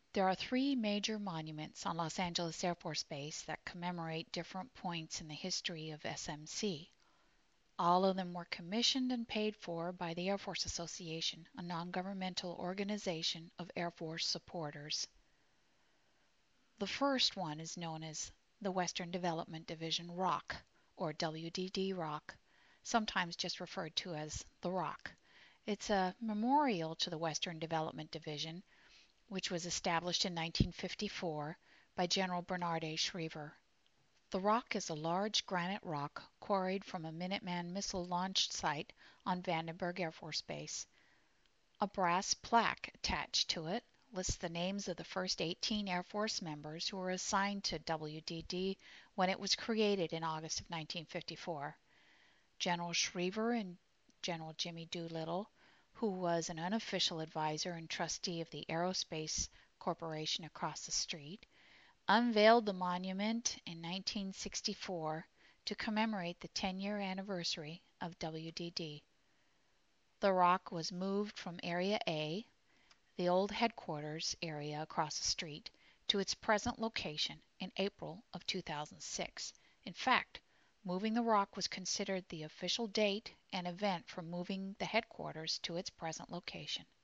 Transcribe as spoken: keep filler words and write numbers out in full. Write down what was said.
There are three major monuments on Los Angeles Air Force Base that commemorate different points in the history of S M C. All of them were commissioned and paid for by the Air Force Association, a non-governmental organization of Air Force supporters. The first one is known as the Western Development Division ROC, or W D D ROC, sometimes just referred to as the ROC. It's a memorial to the Western Development Division, which was established in nineteen fifty-four by General Bernard A. Schriever. The ROC is a large granite rock quarried from a Minuteman missile launch site on Vandenberg Air Force Base. A brass plaque attached to it lists the names of the first eighteen Air Force members who were assigned to W D D when it was created in August of nineteen fifty-four. General Schriever and General Jimmy Doolittle, who was an unofficial advisor and trustee of the Aerospace Corporation across the street, unveiled the monument in nineteen sixty-four to commemorate the ten-year anniversary of W D D. The ROC was moved from Area A, the old headquarters area across the street, to its present location in April of two thousand six. In fact, moving the ROC was considered the official date and event for moving the headquarters to its present location.